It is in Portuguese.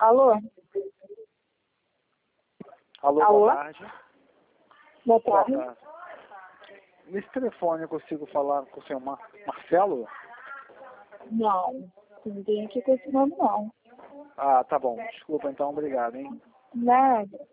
Alô? Alô, Alô? boa tarde. Boa Boa tarde. tarde. Nesse telefone eu consigo falar com o senhor Marcelo? Não, não tem aqui com esse nome não. Ah, tá bom. Desculpa então, obrigado, hein? Nada.